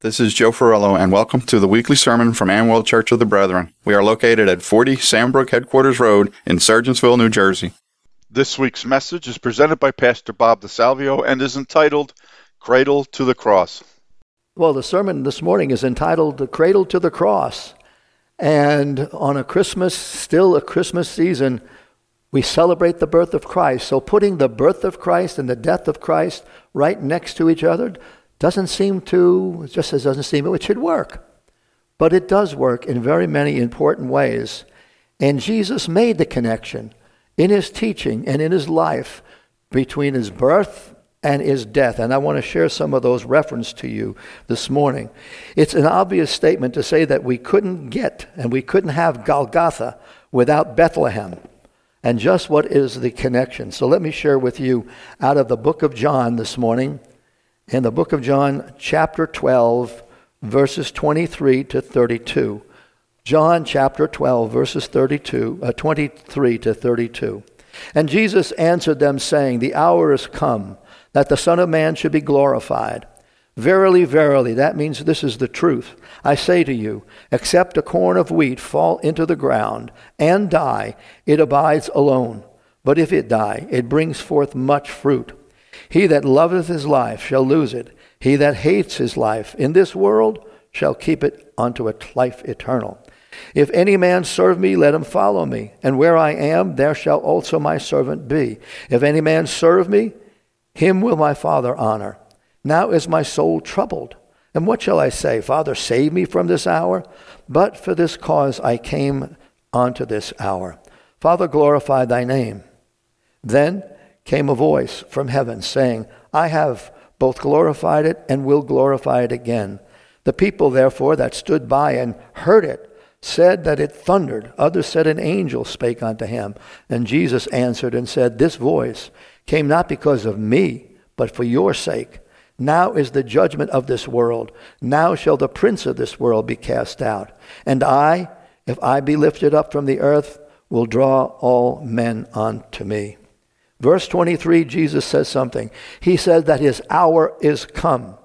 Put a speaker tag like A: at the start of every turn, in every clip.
A: This is Joe Ferrello, and welcome to the weekly sermon from Amwell Church of the Brethren. We are located at 40 Sandbrook Headquarters Road in Sergeantsville, New Jersey.
B: This week's message is presented by Pastor Bob DeSalvio and is entitled, Cradle to the Cross.
C: Well, the sermon this morning is entitled, The Cradle to the Cross. And on a Christmas season, we celebrate the birth of Christ. So putting the birth of Christ and the death of Christ right next to each other doesn't seem it should work. But it does work in very many important ways. And Jesus made the connection in his teaching and in his life between his birth and his death. And I want to share some of those references to you this morning. It's an obvious statement to say that we couldn't have Golgotha without Bethlehem. And just what is the connection? So let me share with you out of the book of John this morning. In the book of John, chapter 12, verses 23 to 32. John chapter 12, verses 23 to 32. And Jesus answered them, saying, The hour is come, that the Son of Man should be glorified. Verily, verily, that means this is the truth. I say to you, except a corn of wheat fall into the ground and die, it abides alone. But if it die, it brings forth much fruit. He that loveth his life shall lose it. He that hates his life in this world shall keep it unto a life eternal. If any man serve me, let him follow me. And where I am, there shall also my servant be. If any man serve me, him will my Father honor. Now is my soul troubled. And what shall I say? Father, save me from this hour? But for this cause I came unto this hour. Father, glorify thy name. Then came a voice from heaven saying, I have both glorified it and will glorify it again. The people, therefore, that stood by and heard it, said that it thundered. Others said an angel spake unto him. And Jesus answered and said, This voice came not because of me, but for your sake. Now is the judgment of this world. Now shall the prince of this world be cast out. And I, if I be lifted up from the earth, will draw all men unto me. Verse 23, Jesus says something. He says that his hour is come.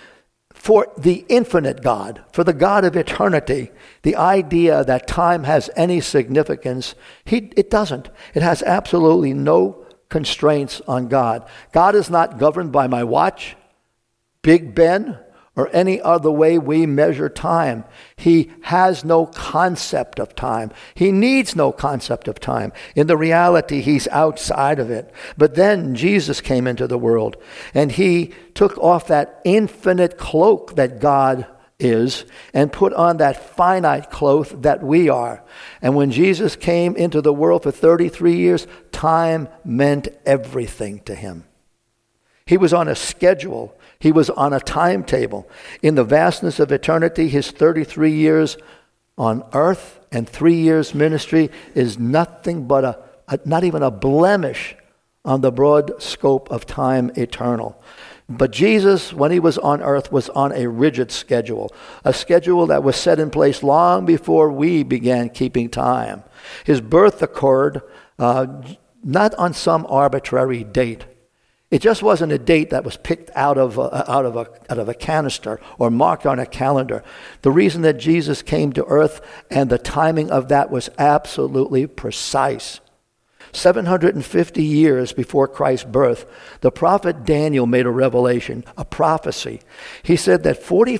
C: For the infinite God, for the God of eternity, the idea that time has any significance, it doesn't. It has absolutely no constraints on God. God is not governed by my watch, Big Ben, or any other way we measure time. He has no concept of time. He needs no concept of time. In the reality, he's outside of it. But then Jesus came into the world, and he took off that infinite cloak that God is and put on that finite cloth that we are. And when Jesus came into the world for 33 years, time meant everything to him. He was on a schedule. He was on a timetable. In the vastness of eternity, his 33 years on earth and 3 years ministry is nothing but not even a blemish on the broad scope of time eternal. But Jesus, when he was on earth, was on a rigid schedule, a schedule that was set in place long before we began keeping time. His birth occurred not on some arbitrary date. It just wasn't a date that was picked out of a canister or marked on a calendar. The reason that Jesus came to earth and the timing of that was absolutely precise. 750 years before Christ's birth, the prophet Daniel made a revelation, a prophecy. He said that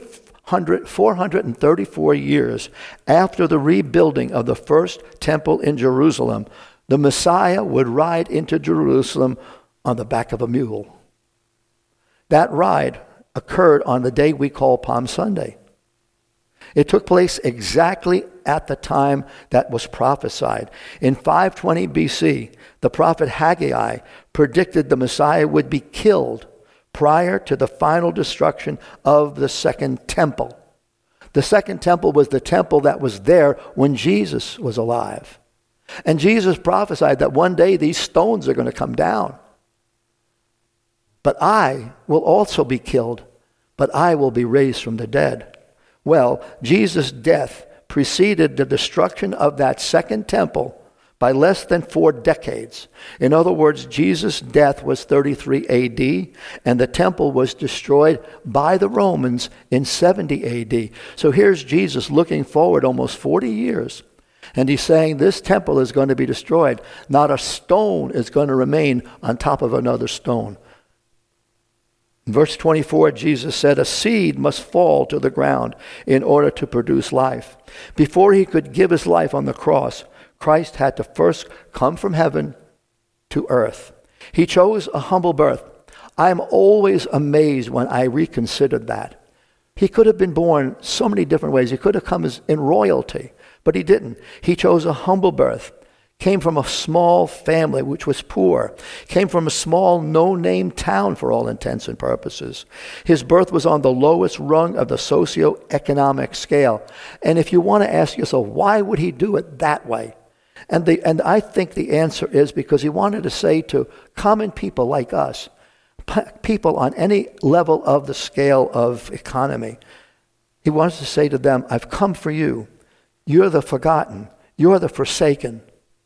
C: 434 years after the rebuilding of the first temple in Jerusalem, the Messiah would ride into Jerusalem on the back of a mule. That ride occurred on the day we call Palm Sunday. It took place exactly at the time that was prophesied. In 520 BC, the prophet Haggai predicted the Messiah would be killed prior to the final destruction of the second temple. The second temple was the temple that was there when Jesus was alive. And Jesus prophesied that one day these stones are going to come down. But I will also be killed, but I will be raised from the dead. Well, Jesus' death preceded the destruction of that second temple by less than 4 decades. In other words, Jesus' death was 33 AD, and the temple was destroyed by the Romans in 70 AD. So here's Jesus looking forward almost 40 years, and he's saying this temple is going to be destroyed. Not a stone is going to remain on top of another stone. In verse 24, Jesus said, a seed must fall to the ground in order to produce life. Before he could give his life on the cross, Christ had to first come from heaven to earth. He chose a humble birth. I am always amazed when I reconsider that. He could have been born so many different ways. He could have come in royalty, but he didn't. He chose a humble birth. Came from a small family which was poor. Came from a small no-name town for all intents and purposes. His birth was on the lowest rung of the socio-economic scale. And if you want to ask yourself, why would he do it that way? And I think the answer is because he wanted to say to common people like us, people on any level of the scale of economy, he wants to say to them, I've come for you. You're the forgotten. You're the forsaken.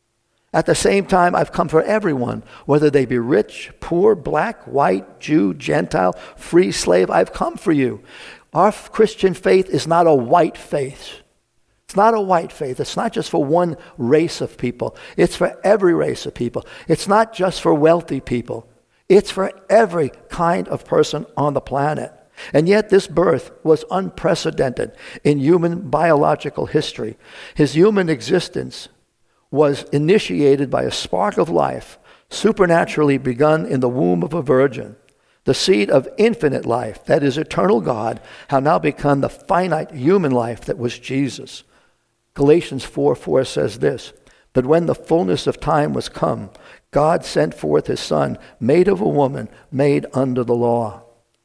C: At the same time, I've come for everyone, whether they be rich, poor, black, white, Jew, Gentile, free, slave. I've come for you. Our Christian faith is not a white faith. It's not a white faith. It's not just for one race of people. It's for every race of people. It's not just for wealthy people. It's for every kind of person on the planet. And yet this birth was unprecedented in human biological history. His human existence was initiated by a spark of life, supernaturally begun in the womb of a virgin. The seed of infinite life, that is eternal God, have now become the finite human life that was Jesus. Galatians 4:4 says this, but when the fullness of time was come, God sent forth his Son, made of a woman, made under the law.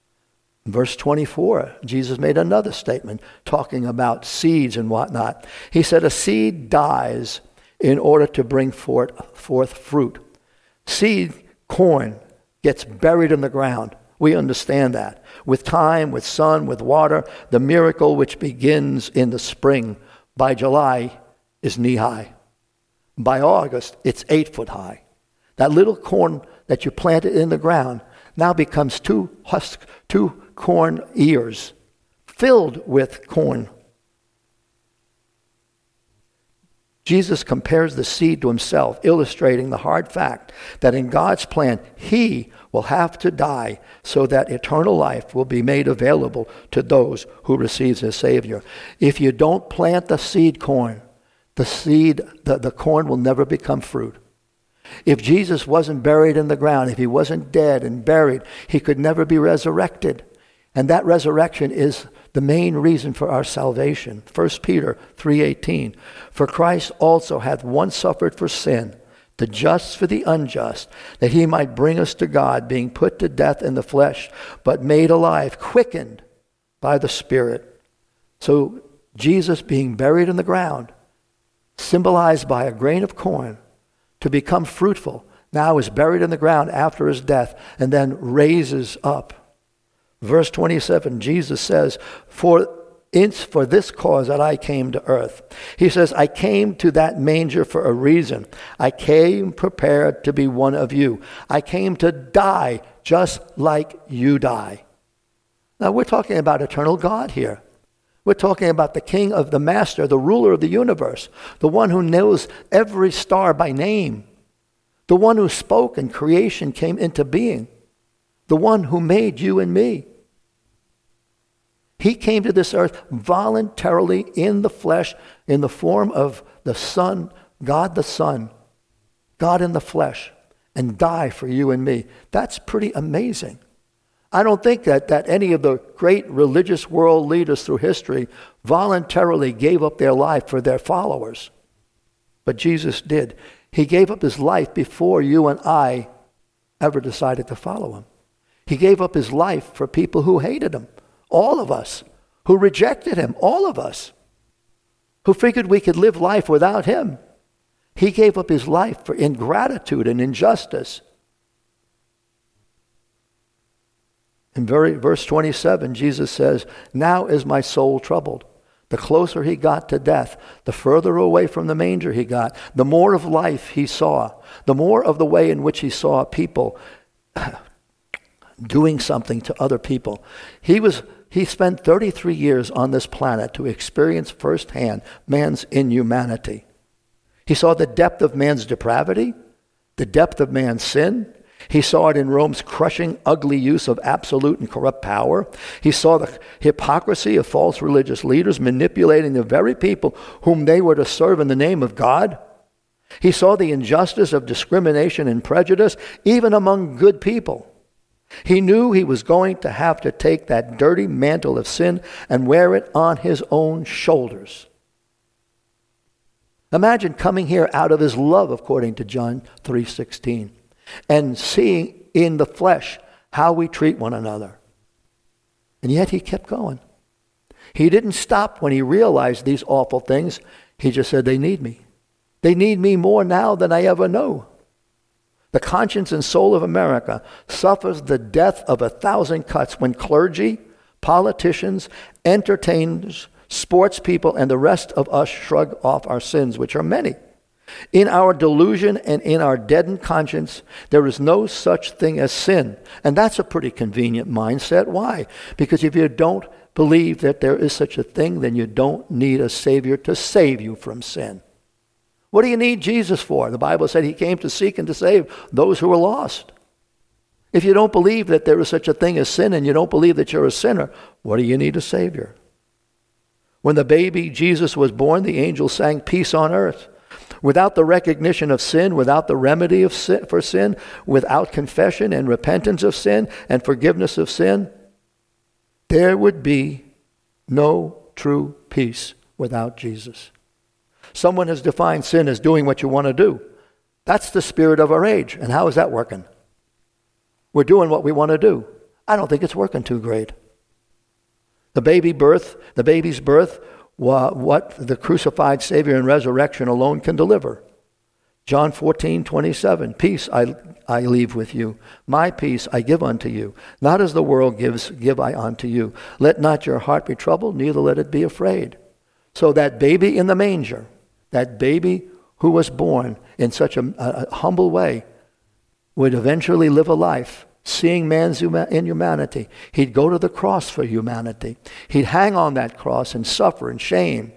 C: In verse 24, Jesus made another statement talking about seeds and whatnot. He said, a seed dies in order to bring forth fruit. Seed, corn, gets buried in the ground. We understand that. With time, with sun, with water, the miracle which begins in the spring, by July, is knee-high. By August, it's 8 foot high. That little corn that you planted in the ground now becomes 2 corn ears filled with corn. Jesus compares the seed to himself, illustrating the hard fact that in God's plan, he will have to die so that eternal life will be made available to those who receive his Savior. If you don't plant the seed corn, the corn will never become fruit. If Jesus wasn't buried in the ground, if he wasn't dead and buried, he could never be resurrected. And that resurrection is the main reason for our salvation. 1 Peter 3:18, for Christ also hath once suffered for sin, the just for the unjust, that he might bring us to God, being put to death in the flesh, but made alive, quickened by the Spirit. So Jesus being buried in the ground, symbolized by a grain of corn, to become fruitful, now is buried in the ground after his death, and then raises up. Verse 27, Jesus says, for this cause that I came to earth. He says, I came to that manger for a reason. I came prepared to be one of you. I came to die just like you die. Now we're talking about eternal God here. We're talking about the King of the Master, the ruler of the universe, the one who knows every star by name, the one who spoke and creation came into being, the one who made you and me. He came to this earth voluntarily in the flesh, in the form of the Son, God the Son, God in the flesh, and die for you and me. That's pretty amazing. I don't think that any of the great religious world leaders through history voluntarily gave up their life for their followers. But Jesus did. He gave up his life before you and I ever decided to follow him. He gave up his life for people who hated him. All of us, who rejected him, all of us, who figured we could live life without him. He gave up his life for ingratitude and injustice. In verse 27, Jesus says, now is my soul troubled. The closer he got to death, the further away from the manger he got, the more of life he saw, the more of the way in which he saw people doing something to other people. He spent 33 years on this planet to experience firsthand man's inhumanity. He saw the depth of man's depravity, the depth of man's sin. He saw it in Rome's crushing, ugly use of absolute and corrupt power. He saw the hypocrisy of false religious leaders manipulating the very people whom they were to serve in the name of God. He saw the injustice of discrimination and prejudice, even among good people. He knew he was going to have to take that dirty mantle of sin and wear it on his own shoulders. Imagine coming here out of his love, according to John 3:16, and seeing in the flesh how we treat one another. And yet he kept going. He didn't stop when he realized these awful things. He just said, they need me. They need me more now than I ever know. The conscience and soul of America suffers the death of 1,000 cuts when clergy, politicians, entertainers, sports people, and the rest of us shrug off our sins, which are many. In our delusion and in our deadened conscience, there is no such thing as sin. And that's a pretty convenient mindset. Why? Because if you don't believe that there is such a thing, then you don't need a Savior to save you from sin. What do you need Jesus for? The Bible said he came to seek and to save those who are lost. If you don't believe that there is such a thing as sin and you don't believe that you're a sinner, what do you need a Savior? When the baby Jesus was born, the angels sang peace on earth. Without the recognition of sin, without the remedy of sin, for sin, without confession and repentance of sin and forgiveness of sin, there would be no true peace without Jesus. Someone has defined sin as doing what you want to do. That's the spirit of our age. And how is that working? We're doing what we want to do. I don't think it's working too great. The baby's birth, what the crucified Savior and resurrection alone can deliver. John 14:27, peace I leave with you. My peace I give unto you. Not as the world gives, give I unto you. Let not your heart be troubled, neither let it be afraid. So that baby in the manger, that baby who was born in such a humble way, would eventually live a life seeing man's inhumanity. He'd go to the cross for humanity. He'd hang on that cross and suffer and shame.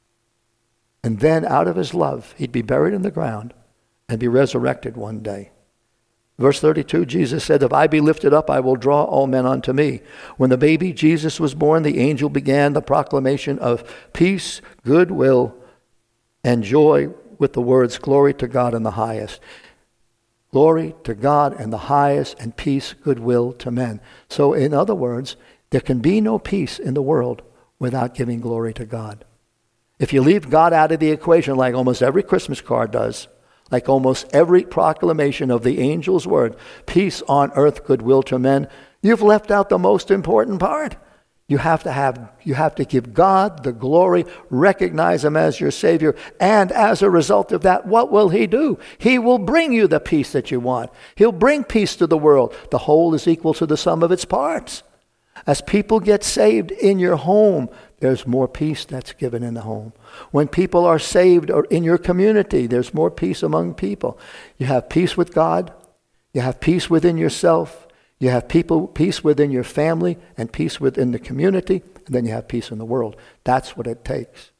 C: And then out of his love, he'd be buried in the ground and be resurrected one day. Verse 32, Jesus said, if I be lifted up, I will draw all men unto me. When the baby Jesus was born, the angel began the proclamation of peace, goodwill, and joy with the words, glory to God in the highest. Glory to God in the highest, and peace, goodwill to men. So in other words, there can be no peace in the world without giving glory to God. If you leave God out of the equation, like almost every Christmas card does, like almost every proclamation of the angel's word, peace on earth, goodwill to men, you've left out the most important part. You have to give God the glory, recognize him as your Savior, and as a result of that, what will he do? He will bring you the peace that you want. He'll bring peace to the world. The whole is equal to the sum of its parts. As people get saved in your home, there's more peace that's given in the home. When people are saved or in your community, there's more peace among people. You have peace with God. You have peace within yourself. You have peace within your family and peace within the community, and then you have peace in the world. That's what it takes.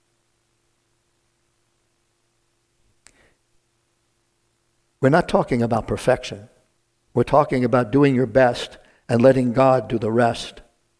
C: We're not talking about perfection. We're talking about doing your best and letting God do the rest.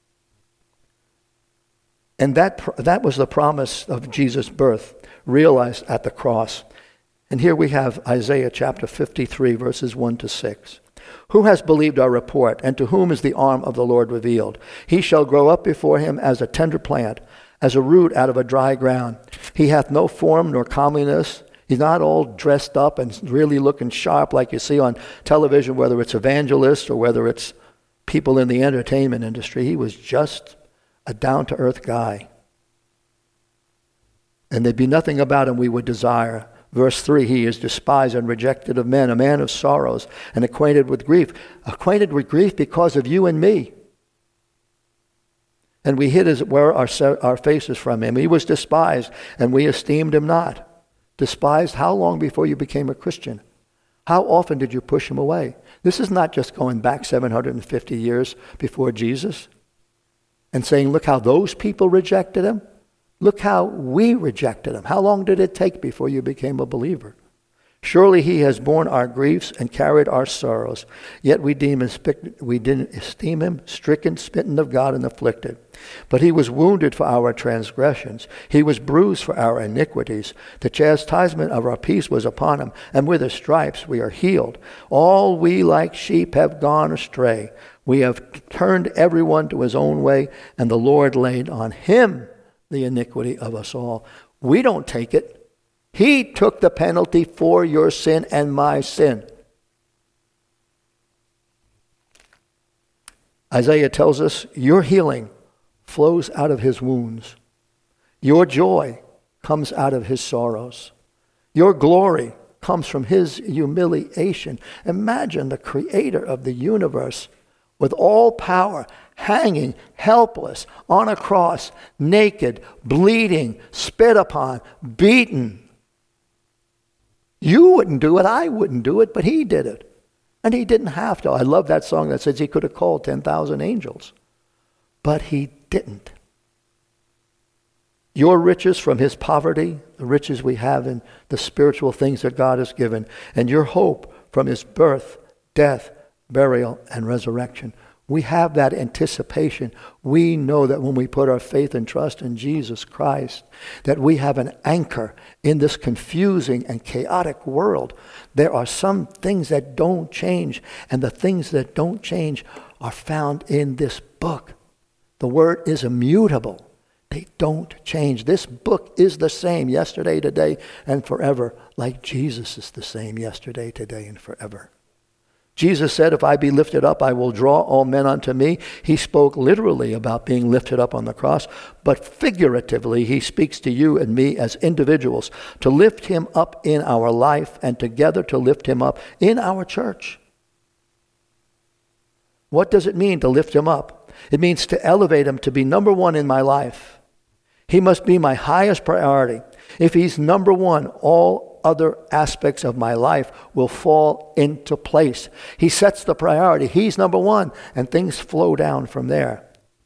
C: And that was the promise of Jesus' birth, realized at the cross. And here we have Isaiah chapter 53, verses 1 to 6. Who has believed our report, and to whom is the arm of the Lord revealed? He shall grow up before him as a tender plant, as a root out of a dry ground. He hath no form nor comeliness. He's not all dressed up and really looking sharp like you see on television, whether it's evangelists or whether it's people in the entertainment industry. He was just a down-to-earth guy. And there'd be nothing about him we would desire. Verse 3, he is despised and rejected of men, a man of sorrows and acquainted with grief. Acquainted with grief because of you and me. and we hid our faces from him. He was despised, and we esteemed him not. Despised how long before you became a Christian? How often did you push him away? This is not just going back 750 years before Jesus and saying, look how those people rejected him. Look how we rejected him. How long did it take before you became a believer? Surely he has borne our griefs and carried our sorrows. Yet we didn't esteem him stricken, smitten of God, and afflicted. But he was wounded for our transgressions. He was bruised for our iniquities. The chastisement of our peace was upon him, and with his stripes we are healed. All we like sheep have gone astray. We have turned everyone to his own way, and the Lord laid on him the iniquity of us all. We don't take it. He took the penalty for your sin and my sin. Isaiah tells us your healing flows out of his wounds. Your joy comes out of his sorrows. Your glory comes from his humiliation. Imagine the creator of the universe with all power, hanging helpless on a cross, naked, bleeding, spit upon, beaten. You wouldn't do it, I wouldn't do it, but he did it. And he didn't have to. I love that song that says he could have called 10,000 angels. But he didn't. Your riches from his poverty, the riches we have in the spiritual things that God has given, and your hope from his birth, death, burial, and resurrection. We have that anticipation. We know that when we put our faith and trust in Jesus Christ, that we have an anchor in this confusing and chaotic world. There are some things that don't change, and the things that don't change are found in this book. The word is immutable. They don't change. This book is the same yesterday, today, and forever, like Jesus is the same yesterday, today, and forever. Jesus said, if I be lifted up, I will draw all men unto me. He spoke literally about being lifted up on the cross, but figuratively, he speaks to you and me as individuals to lift him up in our life and together to lift him up in our church. What does it mean to lift him up? It means to elevate him to be number one in my life. He must be my highest priority. If he's number one, all other aspects of my life will fall into place. He sets the priority. He's number one, and things flow down from there.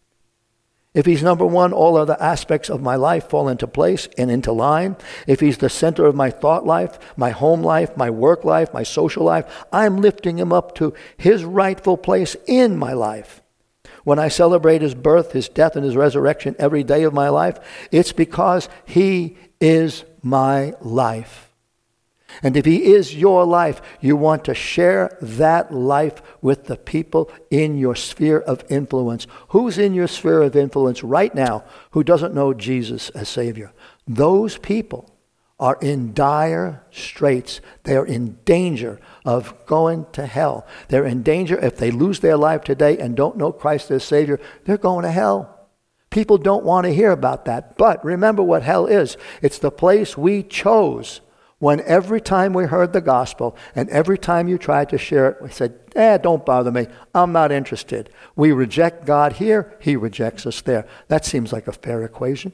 C: If he's number one, all other aspects of my life fall into place and into line. If he's the center of my thought life, my home life, my work life, my social life, I'm lifting him up to his rightful place in my life. When I celebrate his birth, his death, and his resurrection every day of my life, it's because he is my life. And if he is your life, you want to share that life with the people in your sphere of influence. Who's in your sphere of influence right now who doesn't know Jesus as Savior? Those people are in dire straits. They're in danger of going to hell. They're in danger if they lose their life today and don't know Christ as Savior. They're going to hell. People don't want to hear about that. But remember what hell is. It's the place we chose when every time we heard the gospel and every time you tried to share it, we said, don't bother me. I'm not interested. We reject God here. He rejects us there. That seems like a fair equation.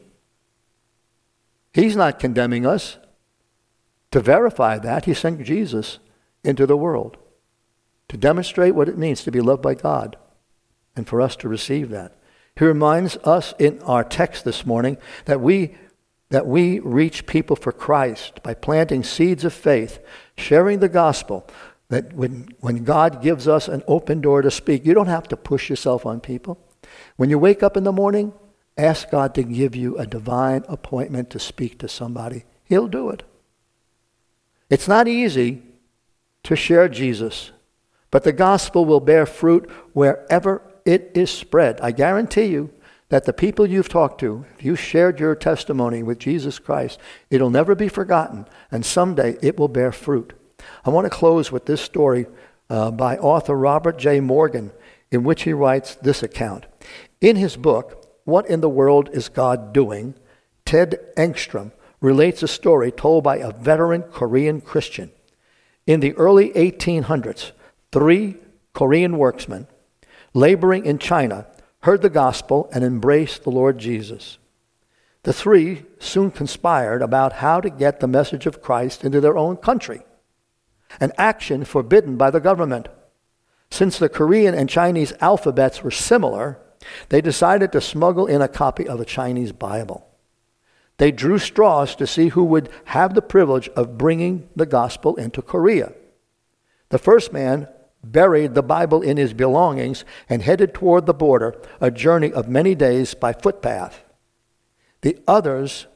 C: He's not condemning us. To verify that, he sent Jesus into the world to demonstrate what it means to be loved by God and for us to receive that. He reminds us in our text this morning that we reach people for Christ by planting seeds of faith, sharing the gospel, that when God gives us an open door to speak, you don't have to push yourself on people. When you wake up in the morning, ask God to give you a divine appointment to speak to somebody. He'll do it. It's not easy to share Jesus, but the gospel will bear fruit wherever it is spread. I guarantee you that the people you've talked to, if you shared your testimony with Jesus Christ, it'll never be forgotten, and someday it will bear fruit. I want to close with this story by author Robert J. Morgan, in which he writes this account. In his book, What in the World is God Doing?, Ted Engstrom relates a story told by a veteran Korean Christian. In the early 1800s, 3 Korean workmen laboring in China heard the gospel, and embraced the Lord Jesus. The three soon conspired about how to get the message of Christ into their own country, an action forbidden by the government. Since the Korean and Chinese alphabets were similar, they decided to smuggle in a copy of a Chinese Bible. They drew straws to see who would have the privilege of bringing the gospel into Korea. The first man buried the Bible in his belongings and headed toward the border, a journey of many days by footpath. The others,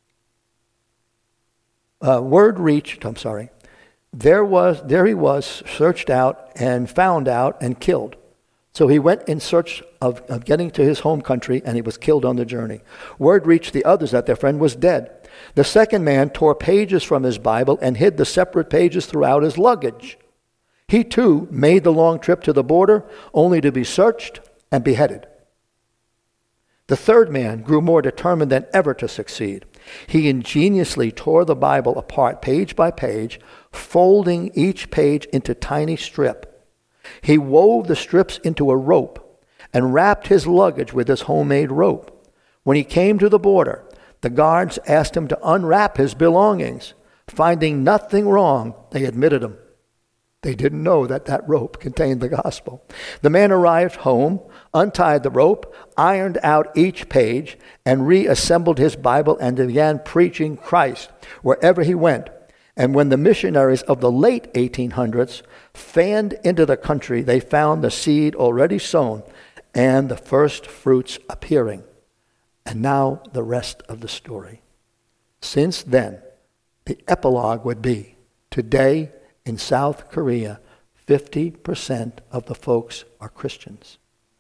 C: word reached, there he was, searched out and found out and killed. So he went in search of getting to his home country, and he was killed on the journey. Word reached the others that their friend was dead. The second man tore pages from his Bible and hid the separate pages throughout his luggage. He too made the long trip to the border, only to be searched and beheaded. The third man grew more determined than ever to succeed. He ingeniously tore the Bible apart page by page, folding each page into tiny strips. He wove the strips into a rope and wrapped his luggage with his homemade rope. When he came to the border, the guards asked him to unwrap his belongings. Finding nothing wrong, they admitted him. They didn't know that that rope contained the gospel. The man arrived home, untied the rope, ironed out each page, and reassembled his Bible and began preaching Christ wherever he went. And when the missionaries of the late 1800s fanned into the country, they found the seed already sown and the first fruits appearing. And now the rest of the story. Since then, the epilogue would be, today in South Korea, 50% of the folks are Christians.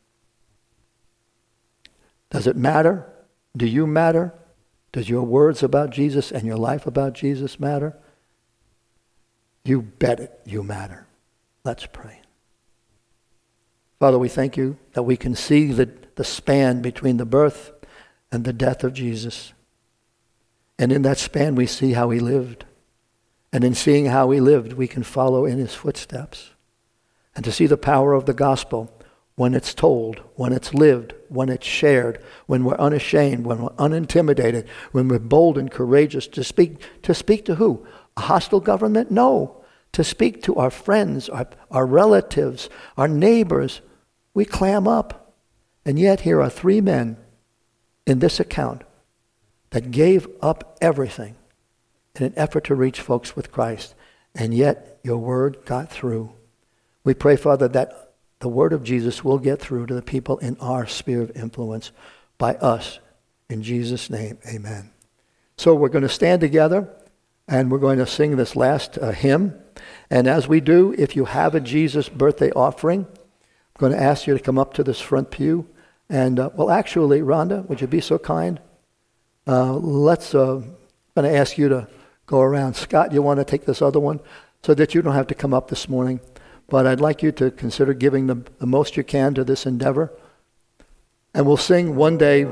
C: Does it matter? Do you matter? Does your words about Jesus and your life about Jesus matter? You bet it, you matter. Let's pray. Father, we thank you that we can see the span between the birth and the death of Jesus. And in that span we see how he lived. And in seeing how he lived, we can follow in his footsteps. And to see the power of the gospel when it's told, when it's lived, when it's shared, when we're unashamed, when we're unintimidated, when we're bold and courageous to speak to who? A hostile government? No. To speak to our friends, our relatives, our neighbors. We clam up. And yet here are three men in this account that gave up everything in an effort to reach folks with Christ. And yet your word got through. We pray, Father, that the word of Jesus will get through to the people in our sphere of influence by us. In Jesus' name, amen. So we're going to stand together and we're going to sing this last hymn. And as we do, if you have a Jesus birthday offering, I'm going to ask you to come up to this front pew. And, actually, Rhonda, would you be so kind? I'm going to ask you to go around. Scott, you want to take this other one so that you don't have to come up this morning. But I'd like you to consider giving the most you can to this endeavor. And we'll sing one day.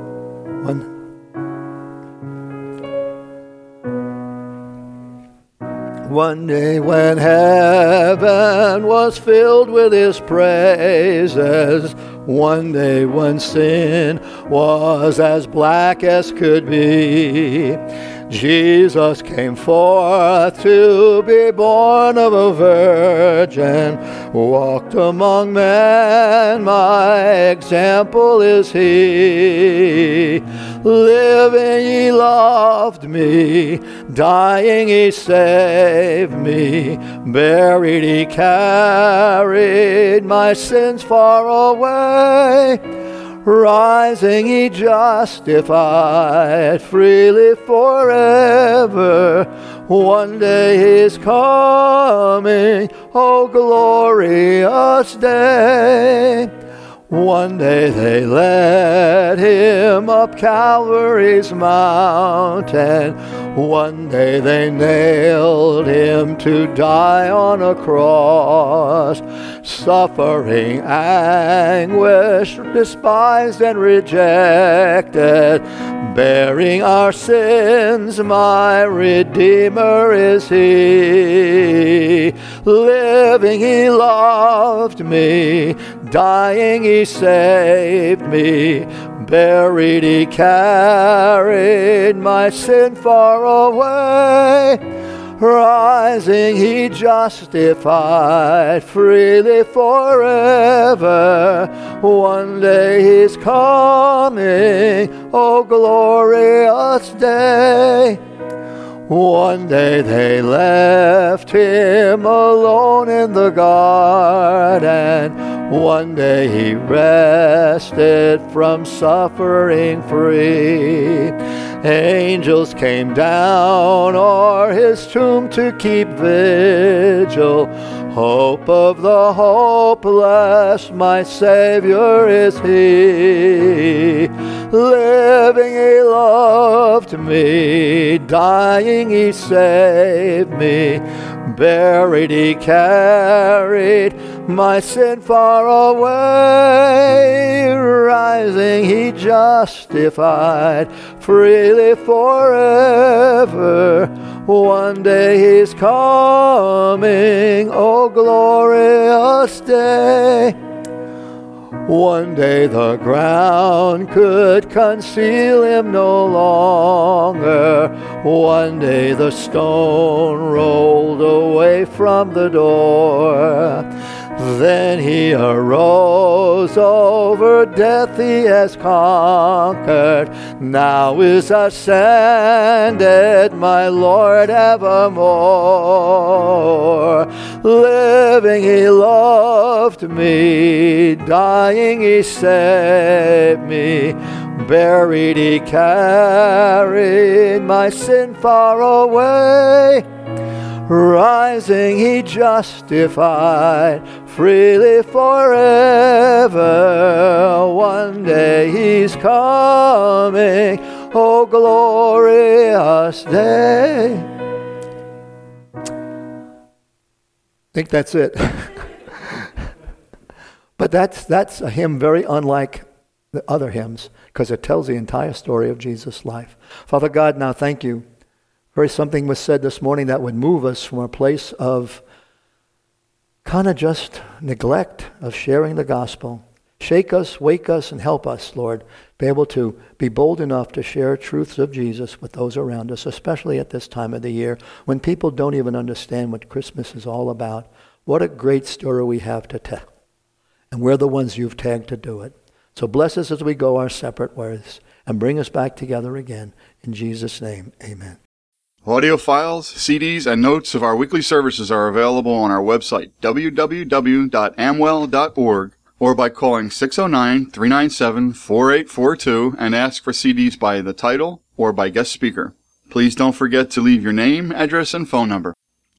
C: One day when heaven was filled with his praises, one day when sin was as black as could be, Jesus came forth to be born of a virgin, walked among men, my example is he. Living he loved me, dying he saved me, buried he carried my sins far away, rising he justified freely forever. One day he's coming, oh glorious day. One day they led him up Calvary's mountain. One day they nailed him to die on a cross. Suffering anguish, despised and rejected, bearing our sins, my Redeemer is he. Living he loved me, Dying, he saved me. Buried, he carried my sin far away. Rising, he justified freely forever. One day he's coming, oh glorious day. One day they left him alone in the garden. One day he rested from suffering free. Angels came down o'er his tomb to keep vigil. Hope of the hopeless, my Savior is he. Living, he loved me. Dying, he saved me. Buried, he carried my sin far away. Rising, he justified freely forever. One day he's coming, oh glorious day. One day the ground could conceal him no longer. One day the stone rolled away from the door. Then he arose, over death he has conquered. Now is ascended my Lord evermore. Living, he loved me. Dying, he saved me. Buried, he carried my sin far away. Rising, he justified freely forever. One day he's coming, oh glorious day. I think that's it. But that's a hymn very unlike the other hymns, because it tells the entire story of Jesus' life. Father God, now thank you. Something was said this morning that would move us from a place of kind of just neglect of sharing the gospel. Shake us, wake us, and help us, Lord, be able to be bold enough to share truths of Jesus with those around us, especially at this time of the year when people don't even understand what Christmas is all about. What a great story we have to tell. And we're the ones you've tagged to do it. So bless us as we go our separate ways and bring us back together again. In Jesus' name, amen.
A: Audio files, CDs, and notes of our weekly services are available on our website, www.amwell.org, or by calling 609-397-4842 and ask for CDs by the title or by guest speaker. Please don't forget to leave your name, address, and phone number.